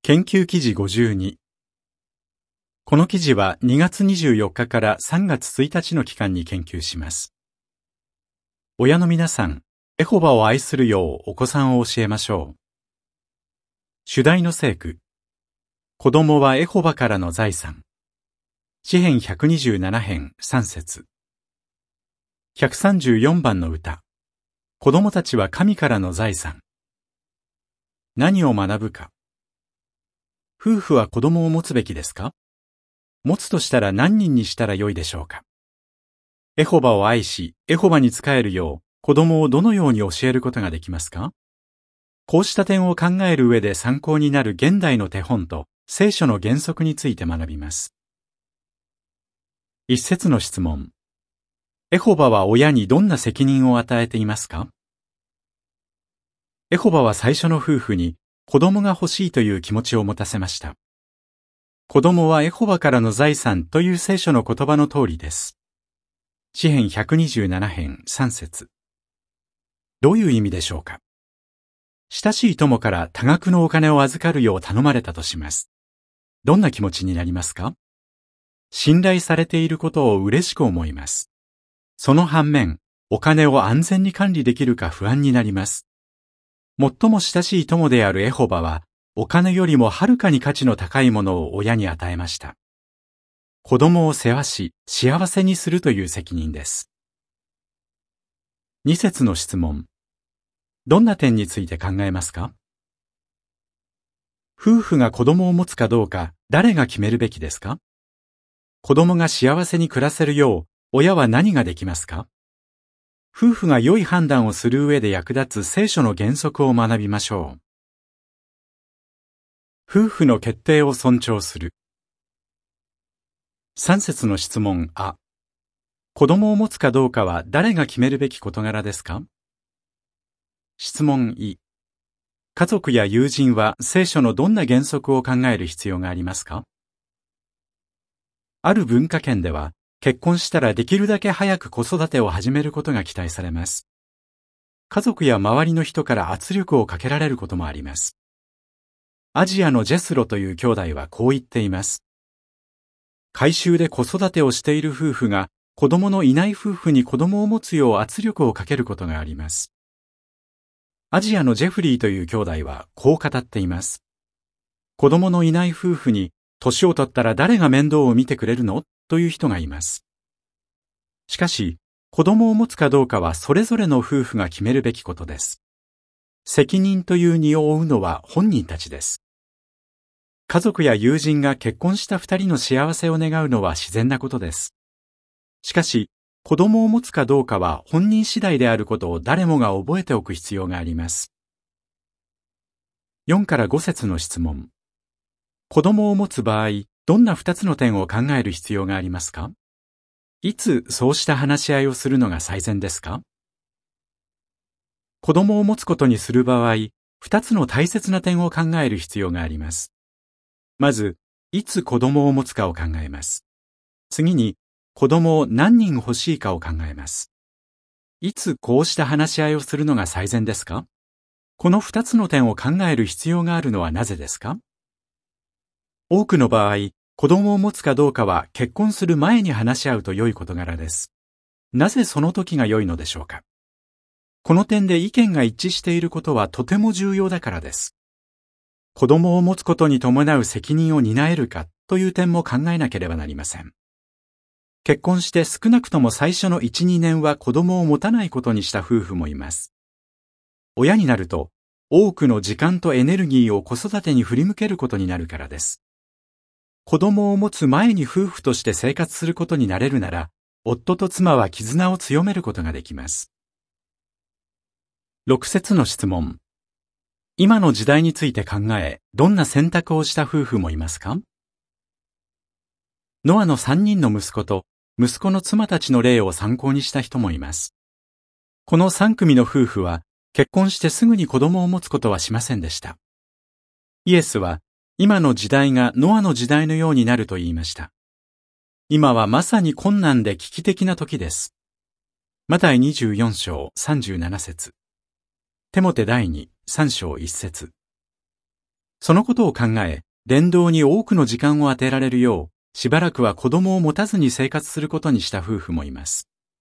研究記事52。この記事は2月24日から3月1日の期間に研究します。親の皆さん、エホバを愛するようお子さんを教えましょう。主題の聖句。子供はエホバからの財産。詩編127編3節。134番の歌。子供たちは神からの財産。何を学ぶか。夫婦は子供を持つべきですか？持つとしたら何人にしたらよいでしょうか？エホバを愛し、エホバに仕えるよう、子供をどのように教えることができますか？こうした点を考える上で参考になる現代の手本と聖書の原則について学びます。一節の質問。エホバは親にどんな責任を与えていますか？エホバは最初の夫婦に子供が欲しいという気持ちを持たせました。子供はエホバからの財産という聖書の言葉の通りです。詩編127編3節。どういう意味でしょうか？親しい友から多額のお金を預かるよう頼まれたとします。どんな気持ちになりますか？信頼されていることを嬉しく思います。その反面、お金を安全に管理できるか不安になります。最も親しい友であるエホバは、お金よりもはるかに価値の高いものを親に与えました。子供を世話し、幸せにするという責任です。二節の質問。どんな点について考えますか？夫婦が子供を持つかどうか、誰が決めるべきですか？子供が幸せに暮らせるよう、親は何ができますか？夫婦が良い判断をする上で役立つ聖書の原則を学びましょう。夫婦の決定を尊重する。3節の質問あ。子供を持つかどうかは誰が決めるべき事柄ですか？質問い。家族や友人は聖書のどんな原則を考える必要がありますか？ある文化圏では、結婚したらできるだけ早く子育てを始めることが期待されます。家族や周りの人から圧力をかけられることもあります。アジアのジェスロという兄弟はこう言っています。改宗で子育てをしている夫婦が子供のいない夫婦に子供を持つよう圧力をかけることがあります。アジアのジェフリーという兄弟はこう語っています。子供のいない夫婦に年を取ったら誰が面倒を見てくれるの？という人がいます。しかし、子供を持つかどうかはそれぞれの夫婦が決めるべきことです。責任という荷を負うのは本人たちです。家族や友人が結婚した二人の幸せを願うのは自然なことです。しかし、子供を持つかどうかは本人次第であることを誰もが覚えておく必要があります。4から5節の質問。子供を持つ場合、どんな2つの点を考える必要がありますか？いつそうした話し合いをするのが最善ですか？子供を持つことにする場合、2つの大切な点を考える必要があります。まず、いつ子供を持つかを考えます。次に、子供を何人欲しいかを考えます。いつこうした話し合いをするのが最善ですか？この2つの点を考える必要があるのはなぜですか？多くの場合、子供を持つかどうかは結婚する前に話し合うと良い事柄です。なぜその時が良いのでしょうか？この点で意見が一致していることはとても重要だからです。子供を持つことに伴う責任を担えるかという点も考えなければなりません。結婚して少なくとも最初の1、2年は子供を持たないことにした夫婦もいます。親になると、多くの時間とエネルギーを子育てに振り向けることになるからです。子供を持つ前に夫婦として生活することになれるなら、夫と妻は絆を強めることができます。6節の質問。今の時代について考え、どんな選択をした夫婦もいますか？ノアの3人の息子と息子の妻たちの例を参考にした人もいます。この3組の夫婦は結婚してすぐに子供を持つことはしませんでした。イエスは、今の時代がノアの時代のようになると言いました。今はまさに困難で危機的な時です。マタイ24章37節。テモテ第2、3章1節。 そのことを考え、伝道に多くの時間を当てられるよう、しばらくは子供を持たずに生活することにした夫婦もいます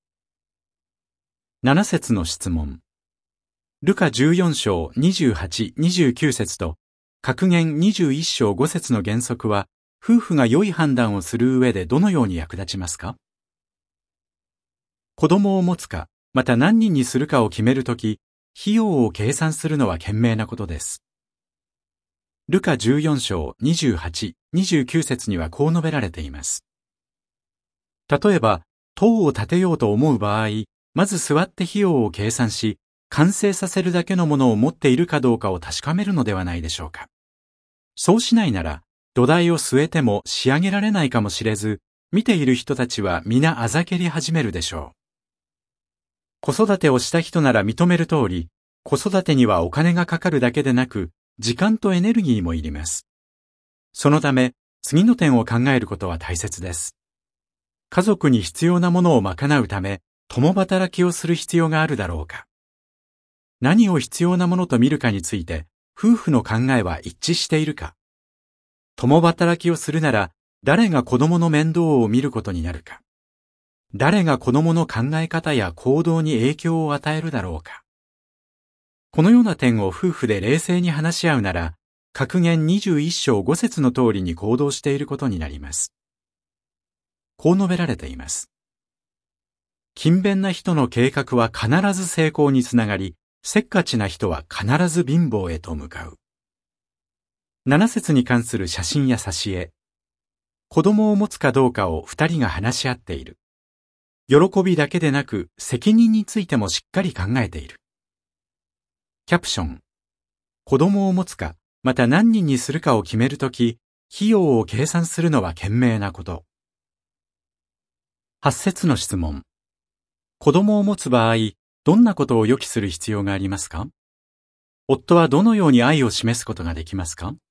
。7節の質問。ルカ14章28、29節と、格言21章5節の原則は、夫婦が良い判断をする上でどのように役立ちますか？子供を持つか、また何人にするかを決めるとき、費用を計算するのは賢明なことです。ルカ14章28、29節にはこう述べられています。例えば、塔を建てようと思う場合、まず座って費用を計算し、完成させるだけのものを持っているかどうかを確かめるのではないでしょうか。そうしないなら、土台を据えても仕上げられないかもしれず、見ている人たちは皆あざけり始めるでしょう。子育てをした人なら認める通り、子育てにはお金がかかるだけでなく、時間とエネルギーもいります。そのため、次の点を考えることは大切です。家族に必要なものを賄うため、共働きをする必要があるだろうか。何を必要なものと見るかについて、夫婦の考えは一致しているか。共働きをするなら、誰が子供の面倒を見ることになるか。誰が子供の考え方や行動に影響を与えるだろうか。このような点を夫婦で冷静に話し合うなら、格言21章5節の通りに行動していることになります。こう述べられています。勤勉な人の計画は必ず成功につながり、せっかちな人は必ず貧乏へと向かう。7節に関する写真や挿絵。子供を持つかどうかを2人が話し合っている。喜びだけでなく責任についてもしっかり考えている。キャプション。子供を持つか、また何人にするかを決めるとき、費用を計算するのは賢明なこと。8節の質問。子供を持つ場合、どんなことを予期する必要がありますか？夫はどのように愛を示すことができますか？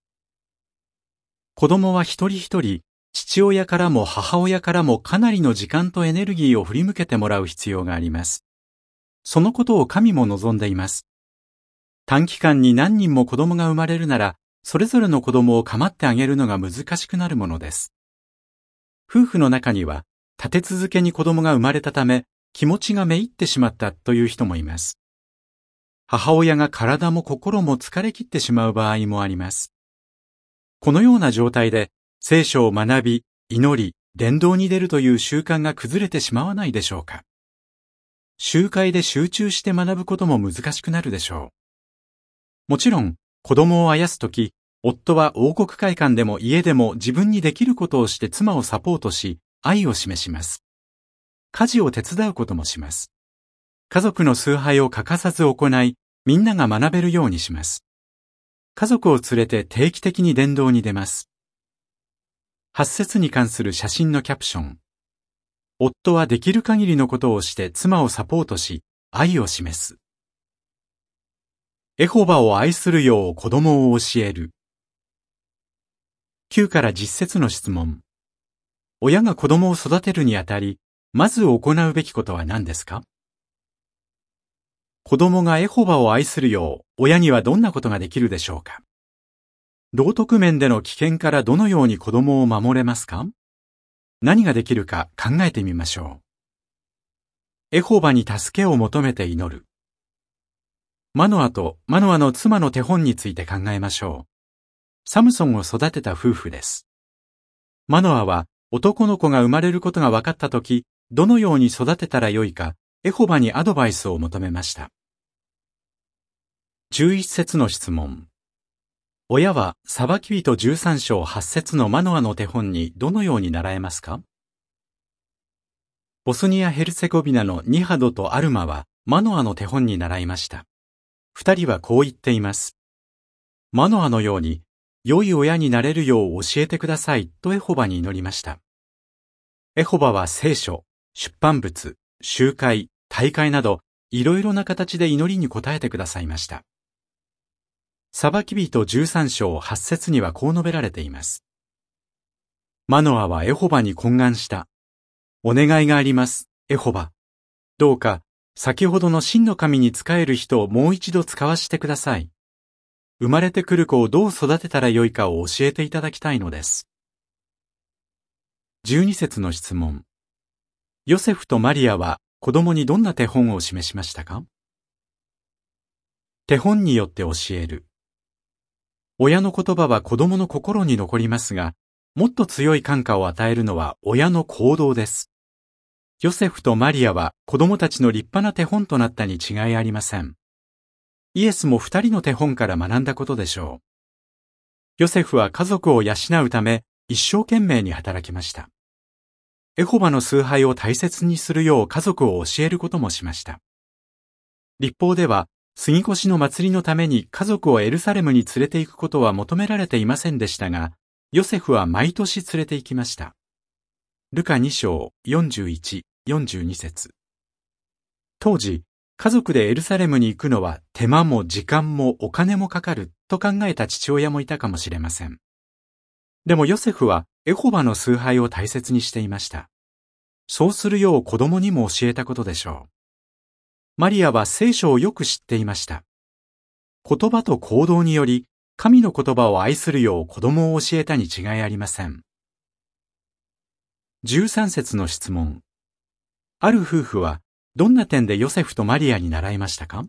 子供は一人一人、父親からも母親からもかなりの時間とエネルギーを振り向けてもらう必要があります。そのことを神も望んでいます。短期間に何人も子供が生まれるなら、それぞれの子供を構ってあげるのが難しくなるものです。夫婦の中には、立て続けに子供が生まれたため、気持ちがめいってしまったという人もいます。母親が体も心も疲れ切ってしまう場合もあります。このような状態で、聖書を学び、祈り、伝道に出るという習慣が崩れてしまわないでしょうか。集会で集中して学ぶことも難しくなるでしょう。もちろん、子供をあやすとき、夫は王国会館でも家でも自分にできることをして妻をサポートし、愛を示します。家事を手伝うこともします。家族の崇拝を欠かさず行い、みんなが学べるようにします。家族を連れて定期的に伝道に出ます。8節に関する写真のキャプション。夫はできる限りのことをして妻をサポートし、愛を示す。エホバを愛するよう子供を教える。9から10節の質問。親が子供を育てるにあたり、まず行うべきことは何ですか？子供がエホバを愛するよう、親にはどんなことができるでしょうか？道徳面での危険からどのように子供を守れますか？何ができるか考えてみましょう。エホバに助けを求めて祈る。マノアとマノアの妻の手本について考えましょう。サムソンを育てた夫婦です。マノアは男の子が生まれることが分かったとき、どのように育てたらよいか、エホバにアドバイスを求めました。11節の質問。親は裁き人13章8節のマノアの手本にどのように習えますか？ボスニア・ヘルツェゴビナのニハドとアルマはマノアの手本に習いました。二人はこう言っています。マノアのように、良い親になれるよう教えてくださいとエホバに祈りました。エホバは聖書、出版物、集会、大会など、いろいろな形で祈りに応えてくださいました。裁き人13章8節にはこう述べられています。マノアはエホバに懇願した。お願いがあります、エホバ。どうか、先ほどの真の神に仕える人をもう一度使わしてください。 生まれてくる子をどう育てたらよいかを教えていただきたいのです。12節の質問。ヨセフとマリアは子供にどんな手本を示しましたか？手本によって教える。親の言葉は子供の心に残りますが、もっと強い感化を与えるのは親の行動です。ヨセフとマリアは子供たちの立派な手本となったに違いありません。イエスも2人の手本から学んだことでしょう。ヨセフは家族を養うため一生懸命に働きました。エホバの崇拝を大切にするよう家族を教えることもしました。律法では杉越の祭りのために家族をエルサレムに連れて行くことは求められていませんでしたが、ヨセフは毎年連れて行きました。ルカ2章41、42節。当時、家族でエルサレムに行くのは手間も時間もお金もかかると考えた父親もいたかもしれません。でもヨセフはエホバの崇拝を大切にしていました。そうするよう子供にも教えたことでしょう。マリアは聖書をよく知っていました。言葉と行動により神の言葉を愛するよう子供を教えたに違いありません。13節の質問。ある夫婦はどんな点でヨセフとマリアに習いましたか？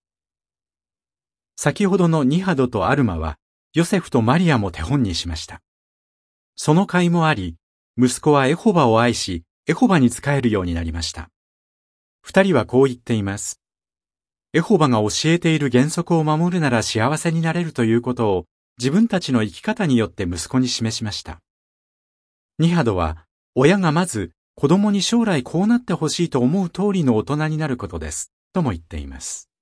先ほどのニハドとアルマはヨセフとマリアも手本にしました。その甲斐もあり、息子はエホバを愛し、エホバに仕えるようになりました。二人はこう言っています。エホバが教えている原則を守るなら幸せになれるということを自分たちの生き方によって息子に示しました。ニハドは、親がまず子供に将来こうなってほしいと思う通りの大人になることです、とも言っています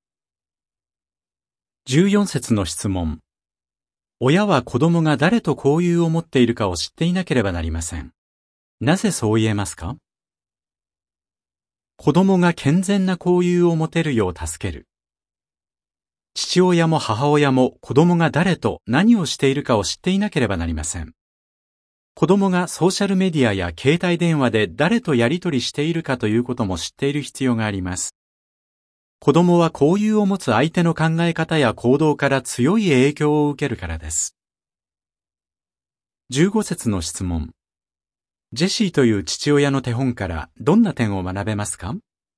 。14節の質問。親は子供が誰と交友を持っているかを知っていなければなりません。なぜそう言えますか？子供が健全な交友を持てるよう助ける。父親も母親も子供が誰と何をしているかを知っていなければなりません。子供がソーシャルメディアや携帯電話で誰とやり取りしているかということも知っている必要があります。子供は交友を持つ相手の考え方や行動から強い影響を受けるからです。15節の質問。ジェシーという父親の手本からどんな点を学べますか？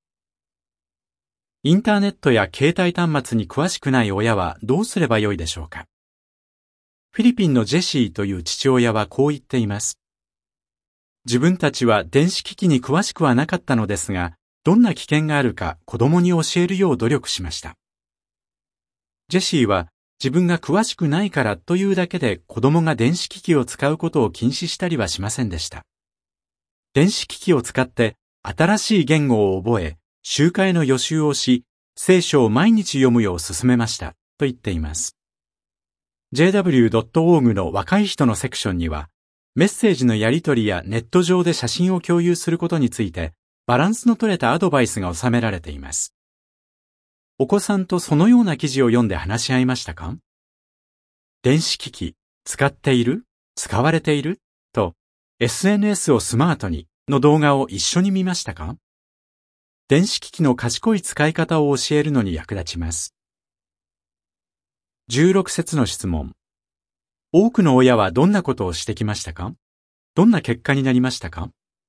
インターネットや携帯端末に詳しくない親はどうすればよいでしょうか？フィリピンのジェシーという父親はこう言っています。自分たちは電子機器に詳しくはなかったのですが、どんな危険があるか子供に教えるよう努力しました。ジェシーは自分が詳しくないからというだけで子供が電子機器を使うことを禁止したりはしませんでした。電子機器を使って新しい言語を覚え、集会の予習をし、聖書を毎日読むよう勧めました、と言っています。jw.org の若い人のセクションには、メッセージのやり取りやネット上で写真を共有することについて、バランスの取れたアドバイスが収められています。お子さんとそのような記事を読んで話し合いましたか？電子機器、使っている？使われている？と、SNS をスマートにの動画を一緒に見ましたか？電子機器の賢い使い方を教えるのに役立ちます。16節の質問。多くの親はどんなことをしてきましたか？どんな結果になりましたか？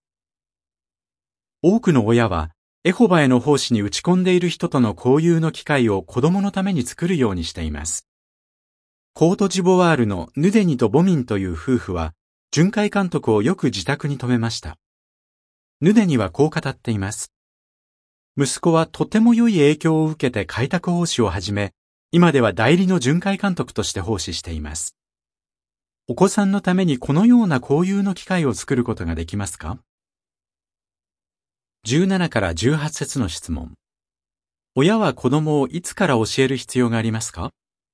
多くの親は、エホバへの奉仕に打ち込んでいる人との交友の機会を子供のために作るようにしています。コートジボワールのヌデニとボミンという夫婦は、巡回監督をよく自宅に泊めました。ヌデニはこう語っています。息子はとても良い影響を受けて開拓奉仕を始め、今では代理の巡回監督として奉仕しています。お子さんのためにこのような交友の機会を作ることができますか？17から18節の質問。親は子供をいつから教える必要がありますか？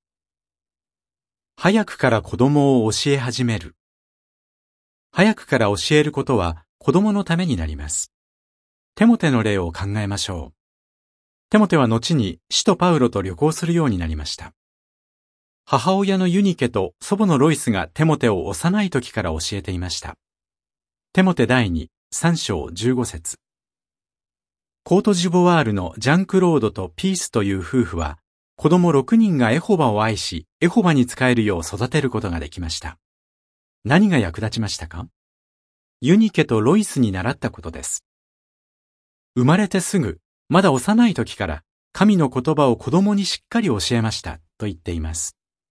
早くから子供を教え始める。早くから教えることは子供のためになります。テモテの例を考えましょう。テモテは後に使徒パウロと旅行するようになりました。母親のユニケと祖母のロイスがテモテを幼い時から教えていました。テモテ第2、3章15節。コートジボワールのジャンクロードとピースという夫婦は、 子供6人がエホバを愛し、エホバに仕えるよう育てることができました。何が役立ちましたか？ユニケとロイスに習ったことです。生まれてすぐ、まだ幼い時から、神の言葉を子供にしっかり教えましたと言っています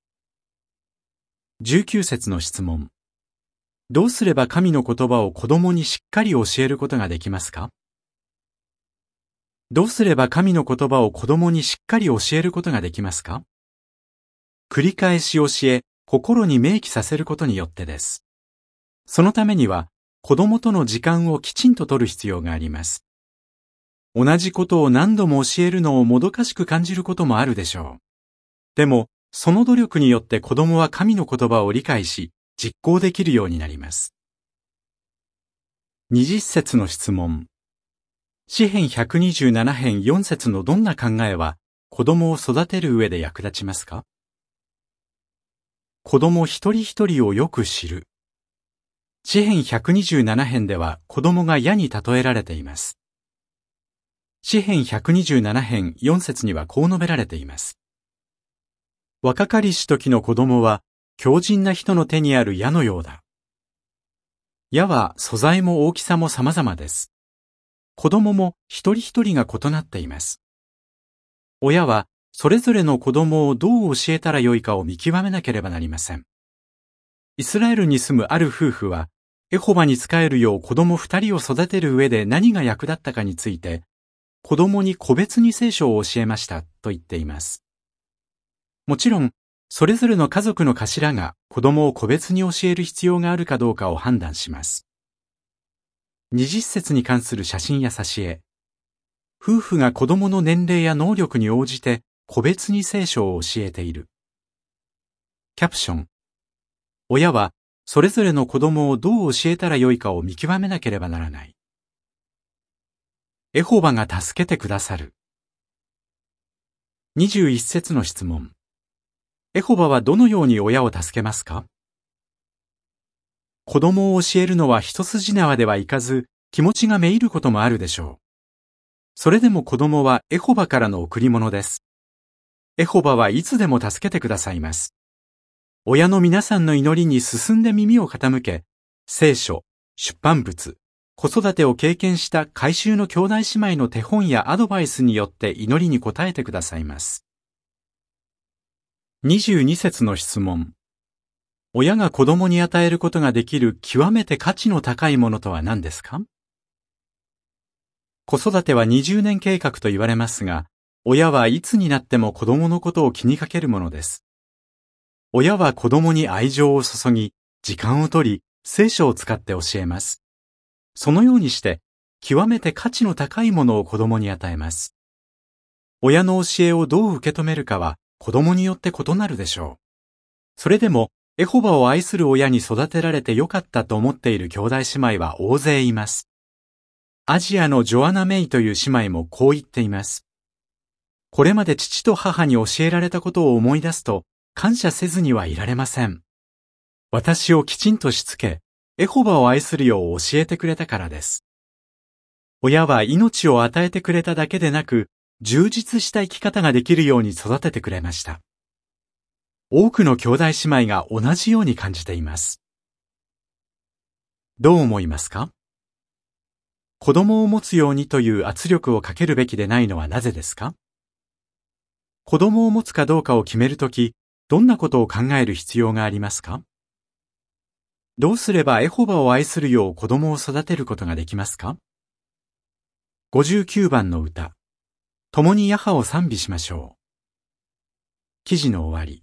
。19節の質問。どうすれば神の言葉を子供にしっかり教えることができますか？どうすれば神の言葉を子供にしっかり教えることができますか？繰り返し教え、心に銘記させることによってです。そのためには、子供との時間をきちんと取る必要があります。同じことを何度も教えるのをもどかしく感じることもあるでしょう。でも、その努力によって子供は神の言葉を理解し、実行できるようになります。20節の質問。詩編127編4節のどんな考えは、子供を育てる上で役立ちますか？子供一人一人をよく知る。詩編127編では子供が矢に例えられています。詩編127編4節にはこう述べられています。若かりし時の子供は、強靭な人の手にある矢のようだ。矢は素材も大きさも様々です。子供も一人一人が異なっています。親はそれぞれの子供をどう教えたらよいかを見極めなければなりません。イスラエルに住むある夫婦は、エホバに仕えるよう子供2人を育てる上で何が役立ったかについて、子供に個別に聖書を教えましたと言っています。もちろん、それぞれの家族の頭が子供を個別に教える必要があるかどうかを判断します。20節に関する写真や挿絵。夫婦が子供の年齢や能力に応じて個別に聖書を教えている。キャプション。親はそれぞれの子供をどう教えたらよいかを見極めなければならない。エホバが助けてくださる。21節の質問。エホバはどのように親を助けますか？子供を教えるのは一筋縄ではいかず、気持ちがめいることもあるでしょう。それでも子供はエホバからの贈り物です。エホバはいつでも助けてくださいます。親の皆さんの祈りに進んで耳を傾け、聖書、出版物、子育てを経験した改宗の兄弟姉妹の手本やアドバイスによって祈りに応えてくださいます。22節の質問。親が子供に与えることができる極めて価値の高いものとは何ですか？子育ては20年計画と言われますが、親はいつになっても子供のことを気にかけるものです。親は子供に愛情を注ぎ、時間を取り、聖書を使って教えます。そのようにして、極めて価値の高いものを子供に与えます。親の教えをどう受け止めるかは子供によって異なるでしょう。それでも、エホバを愛する親に育てられてよかったと思っている兄弟姉妹は大勢います。アジアのジョアナ・メイという姉妹もこう言っています。これまで父と母に教えられたことを思い出すと、感謝せずにはいられません。私をきちんとしつけ、エホバを愛するよう教えてくれたからです。親は命を与えてくれただけでなく、充実した生き方ができるように育ててくれました。多くの兄弟姉妹が同じように感じています。どう思いますか？子供を持つようにという圧力をかけるべきでないのはなぜですか？子供を持つかどうかを決めるとき、どんなことを考える必要がありますか？どうすればエホバを愛するよう子供を育てることができますか？59番の歌。共にヤハを賛美しましょう。記事の終わり。